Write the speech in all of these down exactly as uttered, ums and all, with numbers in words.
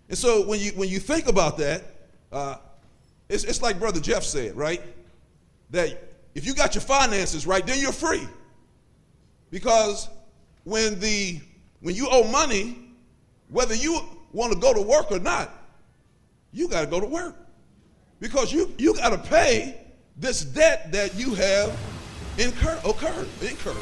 And so when you when you think about that, uh, it's, it's like Brother Jeff said, right? That if you got your finances right, then you're free. Because when the when you owe money, whether you want to go to work or not, you got to go to work. Because you, you got to pay this debt that you have incurred, occurred, incurred.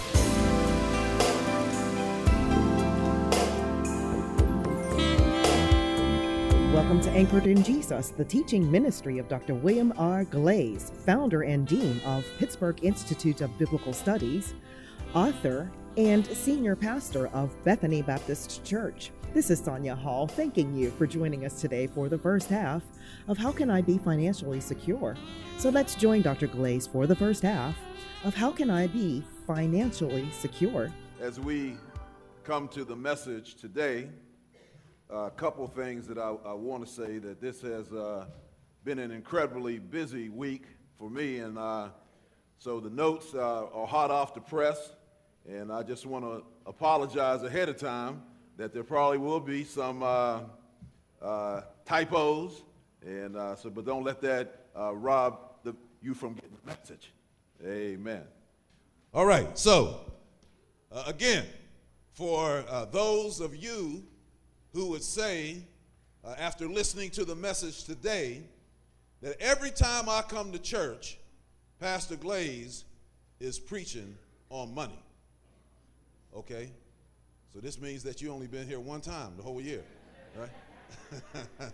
Welcome to Anchored in Jesus, the teaching ministry of Doctor William R. Glaze, founder and dean of Pittsburgh Institute of Biblical Studies, author, and senior pastor of Bethany Baptist Church. This is Sonia Hall, thanking you for joining us today for the first half of How Can I Be Financially Secure? So let's join Doctor Glaze for the first half of How Can I Be Financially Secure? As we come to the message today, a couple of things that I, I want to say, that this has uh, been an incredibly busy week for me, and uh, so the notes uh, are hot off the press, and I just want to apologize ahead of time that there probably will be some uh, uh, typos, and uh, so but don't let that uh, rob the, you from getting the message. Amen. All right, so uh, again, for uh, those of you who would say, uh, after listening to the message today, that every time I come to church, Pastor Glaze is preaching on money. Okay? So this means that you only been here one time the whole year, right?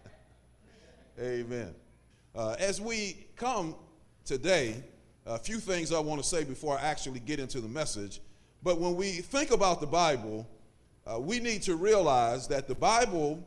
Amen. Uh, as we come today, a few things I want to say before I actually get into the message. But when we think about the Bible, Uh, we need to realize that the Bible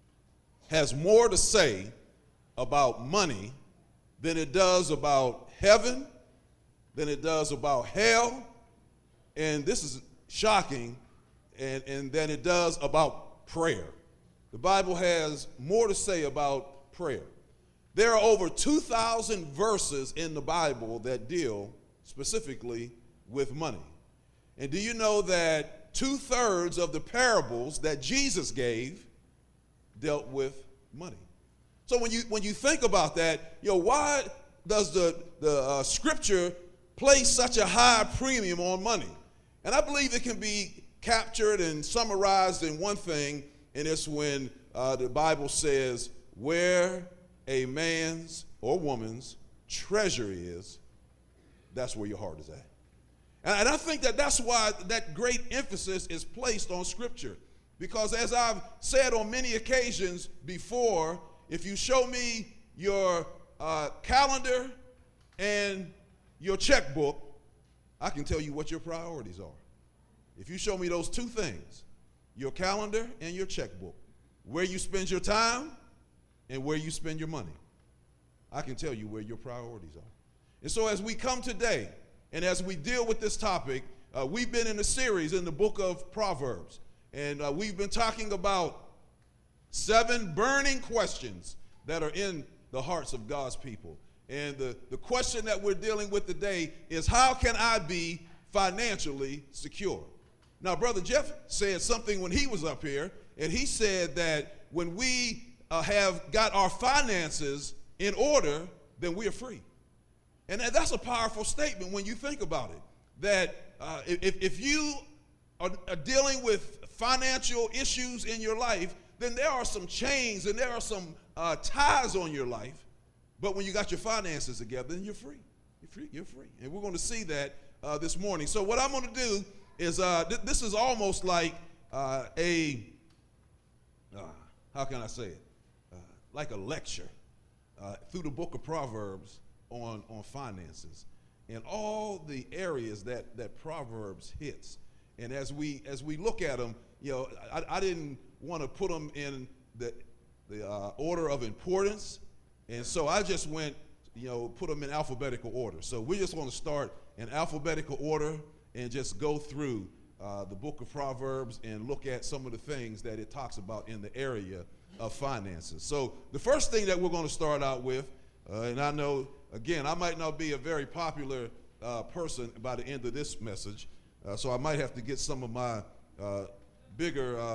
has more to say about money than it does about heaven, than it does about hell, and this is shocking, and, and than it does about prayer. The Bible has more to say about prayer. There are over two thousand verses in the Bible that deal specifically with money. And do you know that two-thirds of the parables that Jesus gave dealt with money? So when you when you think about that, you know, why does the, the uh, scripture place such a high premium on money? And I believe it can be captured and summarized in one thing, and it's when uh, the Bible says, where a man's or woman's treasure is, that's where your heart is at. And I think that that's why that great emphasis is placed on Scripture. Because as I've said on many occasions before, if you show me your uh, calendar and your checkbook, I can tell you what your priorities are. If you show me those two things, your calendar and your checkbook, where you spend your time and where you spend your money, I can tell you where your priorities are. And so as we come today, and as we deal with this topic, uh, we've been in a series in the book of Proverbs, and uh, we've been talking about seven burning questions that are in the hearts of God's people. And the, the question that we're dealing with today is, how can I be financially secure? Now, Brother Jeff said something when he was up here, and he said that when we uh, have got our finances in order, then we are free. And that's a powerful statement when you think about it, that uh, if, if you are, are dealing with financial issues in your life, then there are some chains and there are some uh, ties on your life. But when you got your finances together, then you're free. You're free. You're free. And we're going to see that uh, this morning. So what I'm going to do is, uh, th- this is almost like uh, a, uh, how can I say it, uh, like a lecture uh, through the book of Proverbs on, on finances and all the areas that, that Proverbs hits. And as we as we look at them, you know, I, I didn't want to put them in the, the uh, order of importance. And so I just went, you know, put them in alphabetical order. So we just want to start in alphabetical order and just go through uh, the book of Proverbs and look at some of the things that it talks about in the area of finances. So the first thing that we're going to start out with, uh, and I know, again, I might not be a very popular uh, person by the end of this message, uh, so I might have to get some of my uh, bigger uh,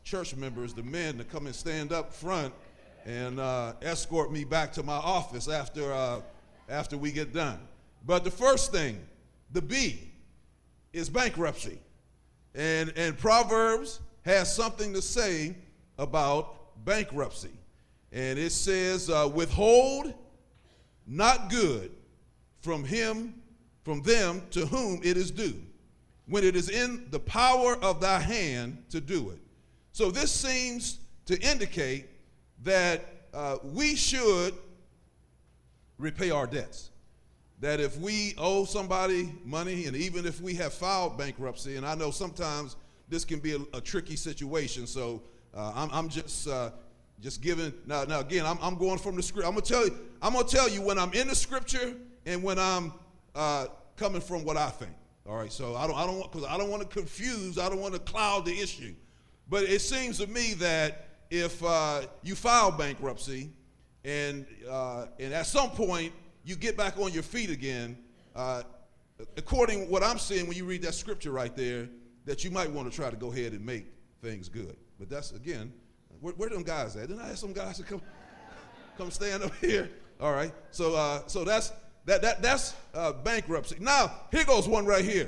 church members, the men, to come and stand up front and uh, escort me back to my office after, uh, after we get done. But the first thing, the B, is bankruptcy. And, and Proverbs has something to say about bankruptcy. And it says, uh, withhold not good from him, from them to whom it is due, when it is in the power of thy hand to do it. So this seems to indicate that uh, we should repay our debts. That if we owe somebody money, and even if we have filed bankruptcy, and I know sometimes this can be a, a tricky situation, so uh, I'm, I'm just uh, just giving. Now, now again, I'm, I'm going from the script. I'm gonna tell you. I'm gonna tell you when I'm in the scripture and when I'm uh, coming from what I think. All right. So I don't. I don't want because I don't want to confuse. I don't want to cloud the issue. But it seems to me that if uh, you file bankruptcy, and uh, and at some point you get back on your feet again, uh, according to what I'm seeing when you read that scripture right there, that you might want to try to go ahead and make things good. But that's, again, where, where them guys at? Didn't I ask some guys to come come stand up here? All right. So uh, so that's that that that's uh, bankruptcy. Now, here goes one right here.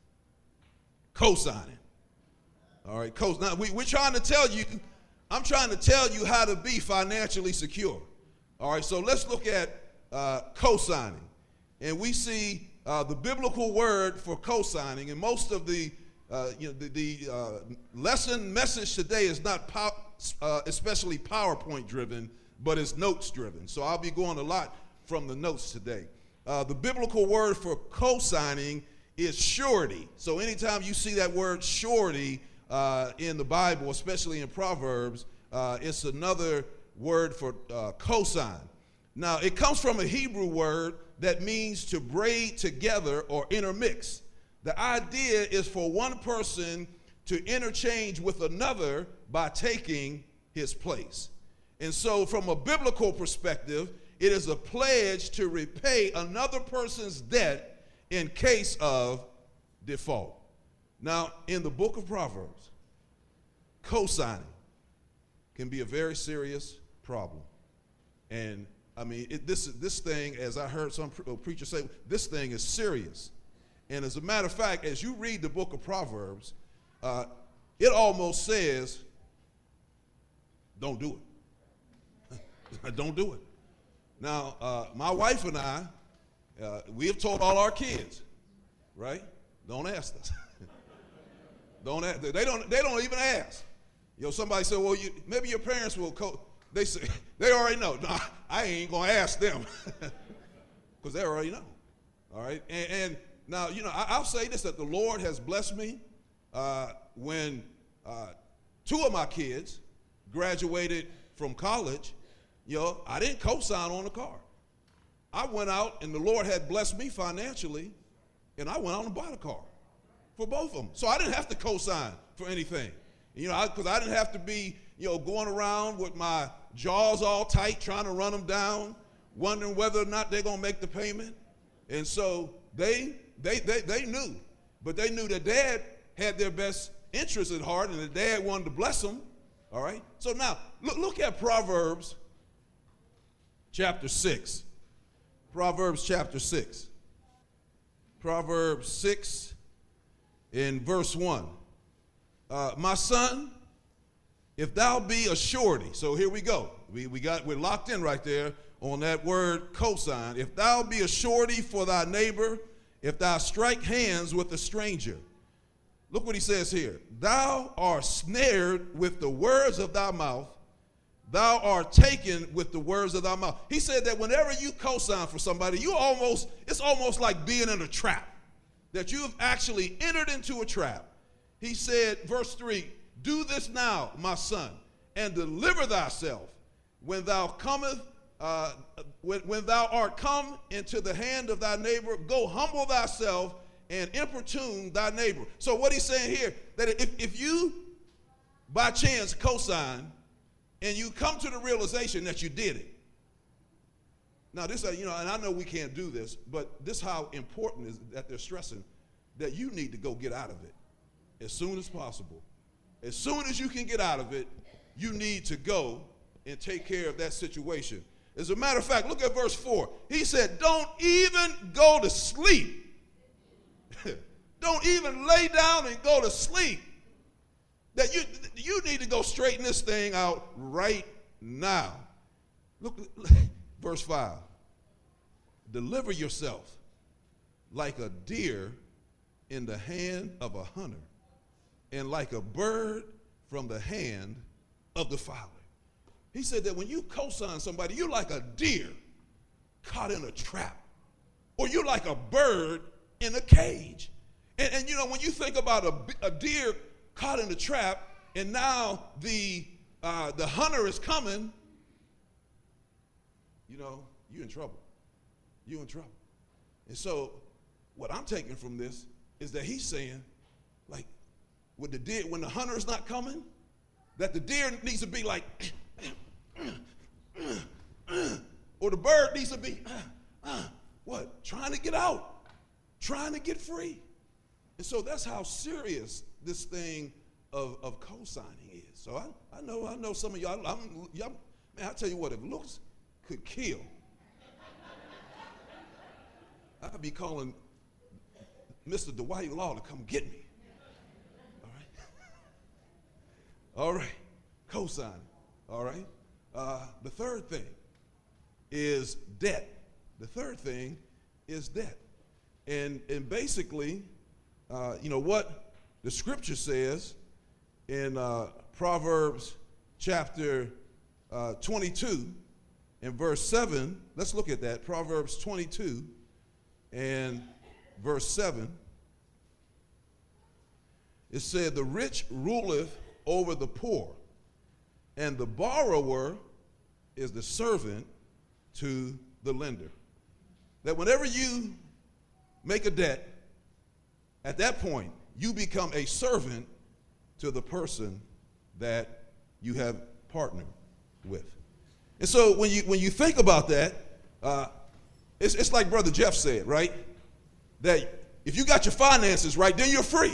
Co-signing. All right. Co- now, we, we're trying to tell you, I'm trying to tell you how to be financially secure. All right. So let's look at Uh, co-signing, and we see uh, the biblical word for co-signing, and most of the uh, you know the, the uh, lesson message today is not pow- uh, especially PowerPoint driven, but it's notes driven. So I'll be going a lot from the notes today. Uh, the biblical word for co-signing is surety. So anytime you see that word surety uh, in the Bible, especially in Proverbs, uh, it's another word for uh, co-sign. Now, it comes from a Hebrew word that means to braid together or intermix. The idea is for one person to interchange with another by taking his place. And so from a biblical perspective, it is a pledge to repay another person's debt in case of default. Now, in the book of Proverbs, co-signing can be a very serious problem. And I mean, it, this this thing, as I heard some pre- preachers say, this thing is serious. And as a matter of fact, as you read the book of Proverbs, uh, it almost says, don't do it. Don't do it. Now, uh, my wife and I, uh, we have told all our kids, right? Don't ask us. don't ask, they don't. They don't even ask. You know, somebody said, well, you, maybe your parents will. Co-. They say they already know. No, I ain't gonna ask them because they already know. All right, and, and now you know I, I'll say this: that the Lord has blessed me uh, when uh, two of my kids graduated from college. You know, I didn't co-sign on the car. I went out, and the Lord had blessed me financially, and I went out and bought a car for both of them. So I didn't have to co-sign for anything. You know, because I, I didn't have to be, you know, going around with my jaws all tight, trying to run them down, wondering whether or not they're going to make the payment. And so they, they, they, they knew, but they knew that Dad had their best interest at heart, and that Dad wanted to bless them. All right. So now look, look at Proverbs chapter six. Proverbs chapter six. Proverbs six in verse one. Uh, my son, if thou be a surety, so here we go. We, we got, we're locked in right there on that word cosign. If thou be a surety for thy neighbor, if thou strike hands with a stranger. Look what he says here. Thou art snared with the words of thy mouth. Thou art taken with the words of thy mouth. He said that whenever you cosign for somebody, you almost, it's almost like being in a trap, that you've actually entered into a trap. He said, verse three, do this now, my son, and deliver thyself when thou cometh, uh, when, when thou art come into the hand of thy neighbor. Go humble thyself and importune thy neighbor. So what he's saying here, that if, if you by chance cosign and you come to the realization that you did it. Now this, you know, and I know we can't do this, but this is how important is that they're stressing that you need to go get out of it as soon as possible. as soon as you can get out of it, you need to go and take care of that situation. As a matter of fact, look at verse four. He said, don't even go to sleep. Don't even lay down and go to sleep. That you, you need to go straighten this thing out right now. Look, verse five. Deliver yourself like a deer in the hand of a hunter, and like a bird from the hand of the fowler. He said that when you co-sign somebody, you're like a deer caught in a trap, or you're like a bird in a cage. And, and you know, when you think about a, a deer caught in a trap, and now the, uh, the hunter is coming, you know, you're in trouble. You're in trouble. And so what I'm taking from this is that he's saying, like, with the deer, when the hunter is not coming, that the deer needs to be like, or the bird needs to be, what? Trying to get out, trying to get free. And so that's how serious this thing of, of co-signing is. So I, I know I know some of y'all, I'm, y'all, man, I tell you what, if looks could kill, I'd be calling Mister Dwight Law to come get me. All right? All right, co-signing, all right? Uh, the third thing is debt. The third thing is debt. And, and basically, uh, you know, what the scripture says in uh, Proverbs chapter uh, twenty-two and verse seven, let's look at that, Proverbs twenty-two and verse seven. It said, the rich ruleth over the poor, and the borrower is the servant to the lender. That whenever you make a debt, at that point, you become a servant to the person that you have partnered with. And so when you, when you think about that, uh, it's, it's like Brother Jeff said, right? That if you got your finances right, then you're free.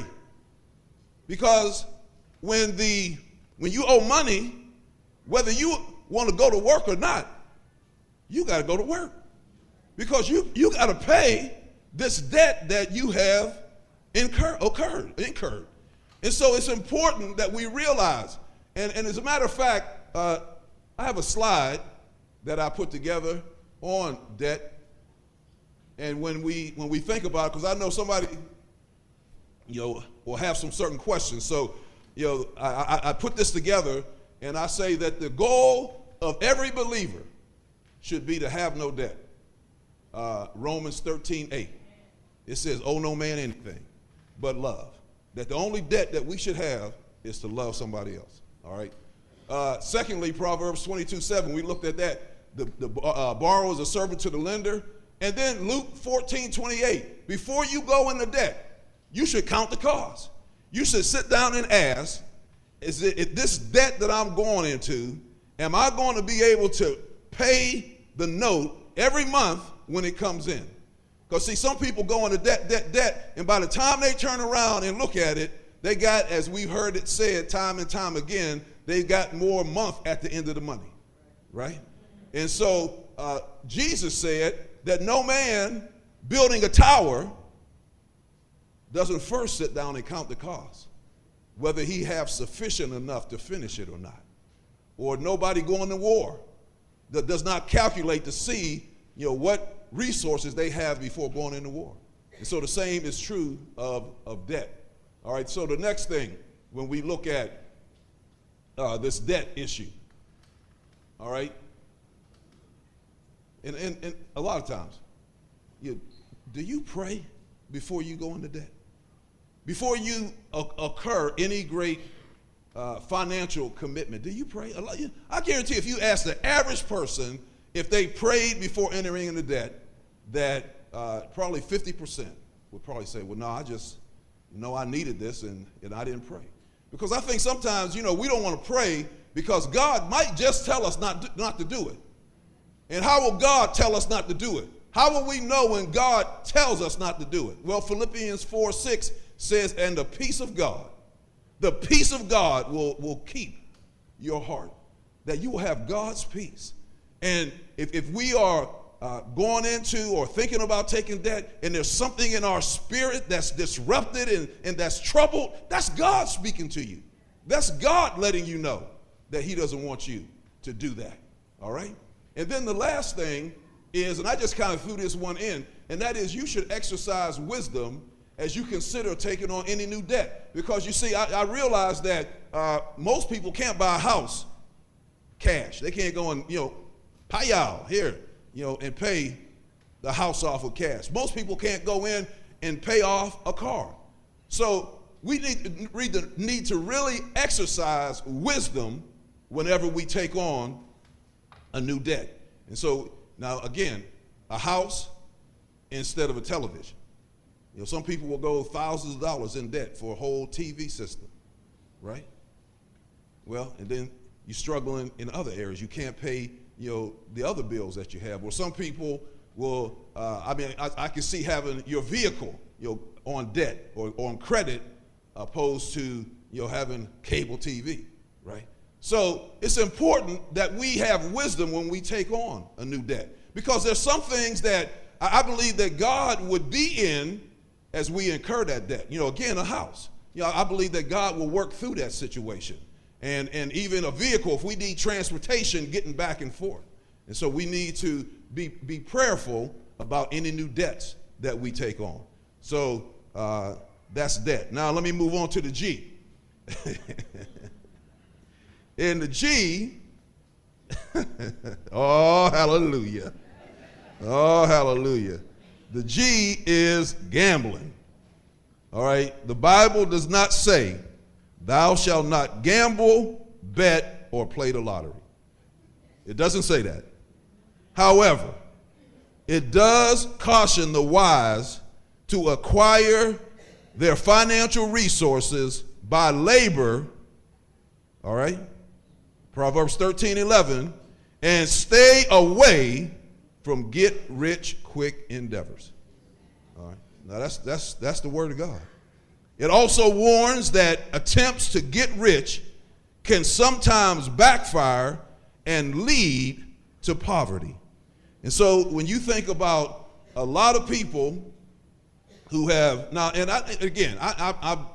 Because when, the, when you owe money, whether you want to go to work or not, you got to go to work. Because you, you got to pay this debt that you have incur, occurred, incurred. And so it's important that we realize, and, and as a matter of fact, uh, I have a slide that I put together on debt. And when we, when we think about it, because I know somebody, you know, will have some certain questions. So, you know, I, I, I put this together, and I say that the goal of every believer should be to have no debt. Uh, Romans thirteen eight. It says, owe no man anything but love. That the only debt that we should have is to love somebody else. All right. Uh, secondly, Proverbs twenty-two seven. We looked at that. The, the uh, borrower is a servant to the lender. And then Luke fourteen twenty-eight. Before you go into debt, you should count the cost. You should sit down and ask, is it, is this debt that I'm going into, am I going to be able to pay the note every month when it comes in? Because, see, some people go into debt, debt, debt, and by the time they turn around and look at it, they got, as we've heard it said time and time again, they've got more month at the end of the money, right? And so uh, Jesus said that no man building a tower doesn't first sit down and count the cost, whether he have sufficient enough to finish it or not. Or nobody going to war that does not calculate to see, you know, what resources they have before going into war. And so the same is true of, of debt. All right, so the next thing when we look at uh, this debt issue, all right, and, and, and a lot of times, you, do you pray before you go into debt? Before you occur any great uh, financial commitment, do you pray? I guarantee if you ask the average person if they prayed before entering into debt, that uh, probably fifty percent would probably say, well, no, I just, you know, I needed this and, and I didn't pray. Because I think sometimes, you know, we don't want to pray because God might just tell us not to, not to do it. And how will God tell us not to do it? How will we know when God tells us not to do it? Well, Philippians four six says, and the peace of God, The peace of God will, will keep your heart, that you will have God's peace. And if, if we are uh, going into or thinking about taking debt, and there's something in our spirit that's disrupted and, and that's troubled, that's God speaking to you. That's God letting you know that he doesn't want you to do that, all right? And then the last thing is, and I just kind of threw this one in, and that is you should exercise wisdom as you consider taking on any new debt. Because you see, I, I realize that uh, most people can't buy a house cash. They can't go and, you know, pay out here, you know, and pay the house off with cash. Most people can't go in and pay off a car. So we need, need to really exercise wisdom whenever we take on a new debt. And so now, again, a house instead of a television. You know, some people will go thousands of dollars in debt for a whole T V system, right? Well, and then you're struggling in other areas. You can't pay, you know, the other bills that you have. Or some people will, uh, I mean, I, I can see having your vehicle, you know, on debt or, or on credit opposed to, you know, having cable T V, right? So it's important that we have wisdom when we take on a new debt, because there's some things that I believe that God would be in as we incur that debt. You know, again, a house. You know, I believe that God will work through that situation. And, and even a vehicle, if we need transportation, getting back and forth. And so we need to be, be prayerful about any new debts that we take on. So uh, that's debt. Now let me move on to the G. In the G, oh, hallelujah. Oh, hallelujah. The G is gambling. All right. The Bible does not say, thou shalt not gamble, bet, or play the lottery. It doesn't say that. However, it does caution the wise to acquire their financial resources by labor, all right, Proverbs thirteen eleven, and stay away from get-rich-quick endeavors. All right, now that's, that's, that's the word of God. It also warns that attempts to get rich can sometimes backfire and lead to poverty. And so when you think about a lot of people who have, now, and I, again, I, I, I,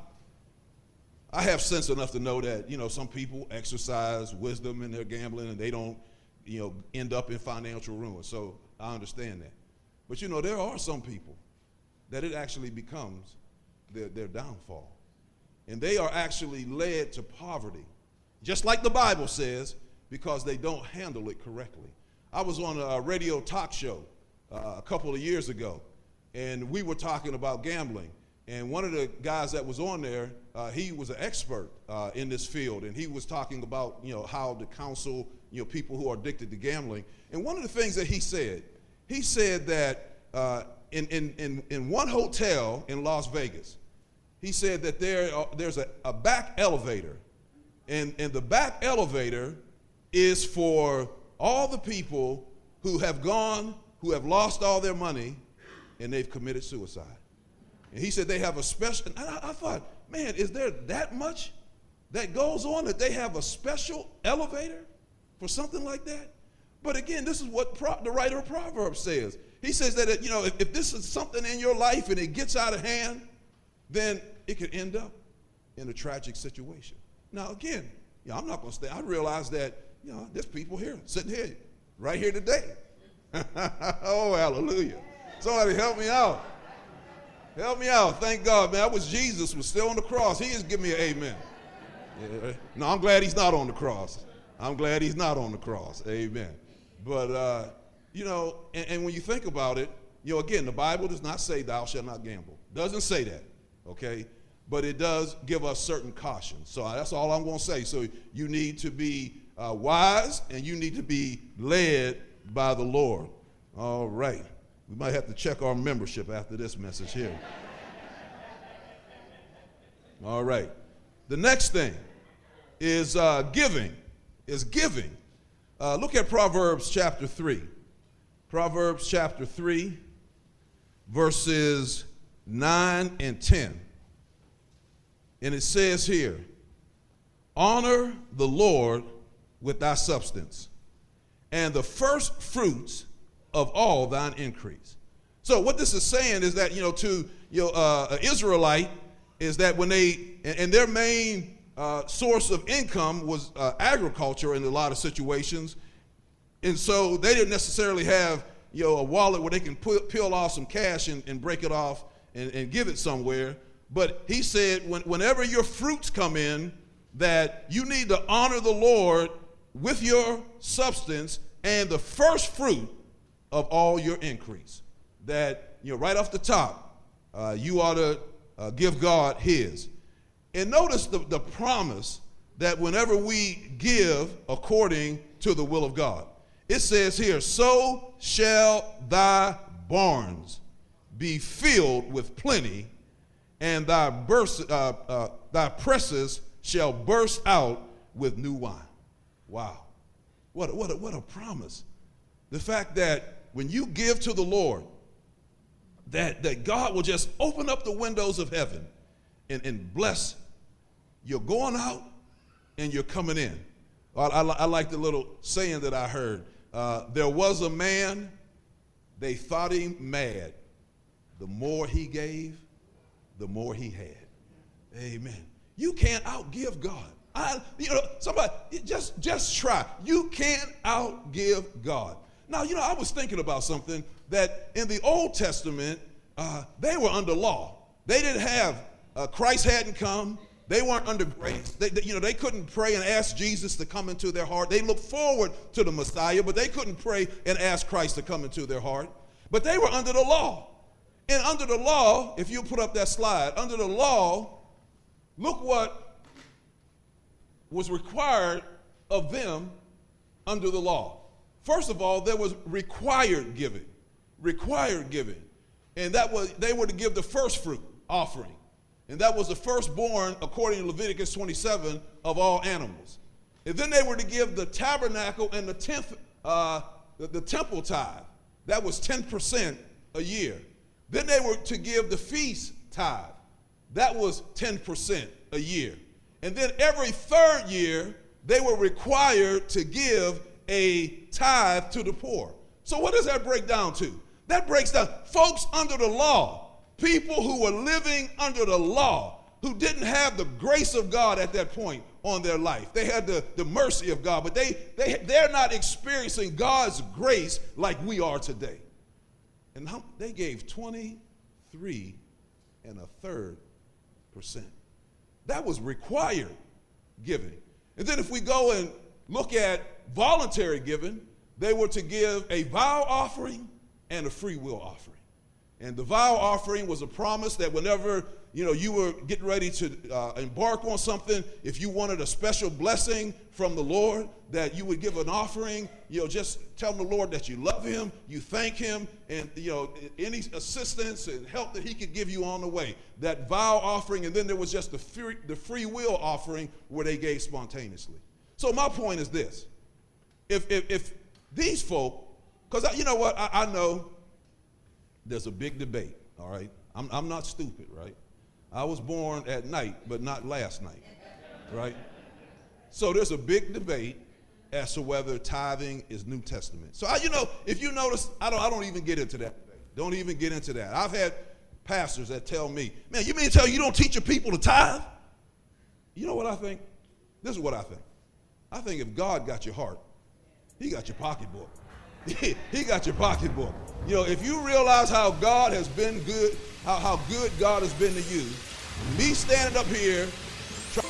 I have sense enough to know that, you know, some people exercise wisdom in their gambling and they don't, you know, end up in financial ruin. So I understand that. But, you know, there are some people that it actually becomes their, their downfall. And they are actually led to poverty, just like the Bible says, because they don't handle it correctly. I was on a radio talk show uh, a couple of years ago, and we were talking about gambling. And one of the guys that was on there, uh, he was an expert uh, in this field, and he was talking about, you know, how to counsel, you know, people who are addicted to gambling. And one of the things that he said, he said that uh, in, in, in, in one hotel in Las Vegas, he said that there uh, there's a, a back elevator, and, and the back elevator is for all the people who have gone, who have lost all their money, and they've committed suicide. And he said they have a special, and I, I thought, man, is there that much that goes on that they have a special elevator for something like that? But again, this is what pro, the writer of Proverbs says. He says that, you know, if, if this is something in your life and it gets out of hand, then it could end up in a tragic situation. Now, again, you know, I'm not going to stay. I realize that, you know, there's people here, sitting here, right here today. Oh, hallelujah. Somebody help me out. Help me out. Thank God, man. I was Jesus was still on the cross. He just give me an amen. Yeah. No, I'm glad he's not on the cross. I'm glad he's not on the cross. Amen. But, uh, you know, and, and when you think about it, you know, again, the Bible does not say thou shalt not gamble. Doesn't say that, okay? But it does give us certain cautions. So that's all I'm going to say. So you need to be uh, wise, and you need to be led by the Lord. All right. We might have to check our membership after this message here. All right. The next thing is uh, giving. Is giving. Uh, look at Proverbs chapter three. Proverbs chapter three, verses nine and ten. And it says here, honor the Lord with thy substance, and the first fruits of all thine increase. So what this is saying is that, you know, to you know, uh, an Israelite, is that when they, and, and their main uh, source of income was uh, agriculture in a lot of situations, and so they didn't necessarily have, you know, a wallet where they can put, peel off some cash and, and break it off and, and give it somewhere. But he said, when, whenever your fruits come in, that you need to honor the Lord with your substance and the first fruit of all your increase. That, you know, right off the top, uh, you ought to uh, give God his. And notice the, the promise that whenever we give according to the will of God, it says here, so shall thy barns be filled with plenty, and thy, burst, uh, uh, thy presses shall burst out with new wine. Wow. What a, what a, what a promise. The fact that when you give to the Lord, that, that God will just open up the windows of heaven and, and bless you're going out and you're coming in. I, I, I like the little saying that I heard. Uh, there was a man, they thought him mad. The more he gave, the more he had. Amen. You can't outgive God. I, you know, somebody, just, just try. You can't outgive God. Now, you know, I was thinking about something that in the Old Testament, uh, they were under law. They didn't have, uh, Christ hadn't come. They weren't under grace. They, they, you know, they couldn't pray and ask Jesus to come into their heart. They looked forward to the Messiah, but they couldn't pray and ask Christ to come into their heart. But they were under the law. And under the law, if you put up that slide, under the law, look what was required of them under the law. First of all, there was required giving, required giving. And that was, they were to give the first fruit offering. And that was the firstborn, according to Leviticus twenty-seven, of all animals. And then they were to give the tabernacle and the tenth, uh, the, the temple tithe. That was ten percent a year. Then they were to give the feast tithe. That was ten percent a year. And then every third year, they were required to give a tithe to the poor. So what does that break down to? That breaks down, folks under the law, people who were living under the law, who didn't have the grace of God at that point on their life. They had the, the mercy of God, but they, they, they're not experiencing God's grace like we are today. And how, they gave twenty-three and a third percent. That was required giving. And then if we go and look at voluntary giving, they were to give a vow offering and a free will offering. And the vow offering was a promise that whenever, you know, you were getting ready to uh, embark on something, if you wanted a special blessing from the Lord, that you would give an offering, you know, just tell the Lord that you love him, you thank him, and, you know, any assistance and help that he could give you on the way. That vow offering, and then there was just the free, the free will offering where they gave spontaneously. So my point is this. If, if, if these folk, because you know what, I, I know there's a big debate, all right? I'm, I'm not stupid, right? I was born at night, but not last night, right? So there's a big debate as to whether tithing is New Testament. So, I, you know, if you notice, I don't, I don't even get into that debate. Don't even get into that. I've had pastors that tell me, man, you mean to tell you don't teach your people to tithe? You know what I think? This is what I think. I think if God got your heart, he got your pocketbook. He got your pocketbook. You know, if you realize how God has been good, how, how good God has been to you, me standing up here trying.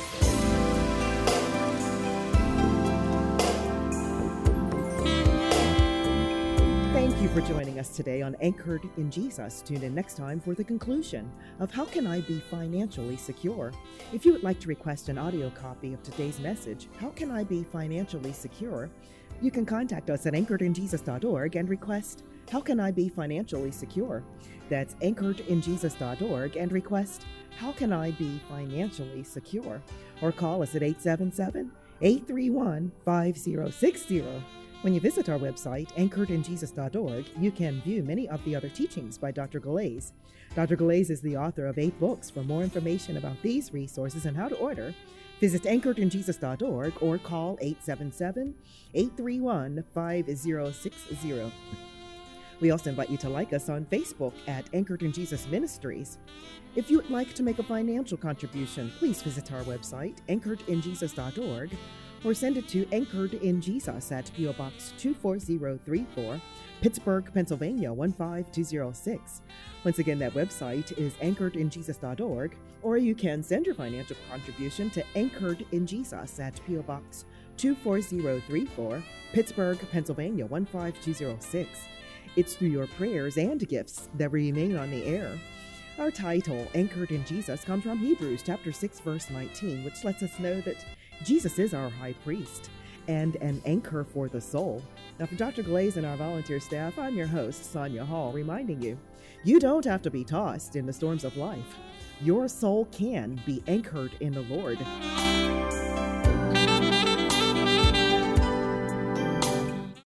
Thank you for joining us today on Anchored in Jesus. Tune in next time for the conclusion of How Can I Be Financially Secure? If you would like to request an audio copy of today's message, How Can I Be Financially Secure? You can contact us at anchored in jesus dot org and request, How Can I Be Financially Secure? That's anchored in jesus dot org and request, How Can I Be Financially Secure? Or call us at eight seven seven, eight three one, five zero six zero. When you visit our website, anchored in jesus dot org, you can view many of the other teachings by Doctor Galais. Doctor Galais is the author of eight books. For more information about these resources and how to order, Visit anchored in jesus dot org or call eight seven seven, eight three one, five zero six zero. We also invite you to like us on Facebook at Anchored in Jesus Ministries. If you would like to make a financial contribution, please visit our website, anchored in jesus dot org, or send it to Anchored in Jesus at P O Box two four zero three four, Pittsburgh, Pennsylvania one five two zero six. Once again, that website is anchored in jesus dot org, or you can send your financial contribution to Anchored in Jesus at P O Box two four zero three four, Pittsburgh, Pennsylvania one five two zero six. It's through your prayers and gifts that we remain on the air. Our title, Anchored in Jesus, comes from Hebrews chapter six, verse nineteen, which lets us know that Jesus is our high priest and an anchor for the soul. Now, for Doctor Glaze and our volunteer staff, I'm your host, Sonia Hall, reminding you, you don't have to be tossed in the storms of life. Your soul can be anchored in the Lord.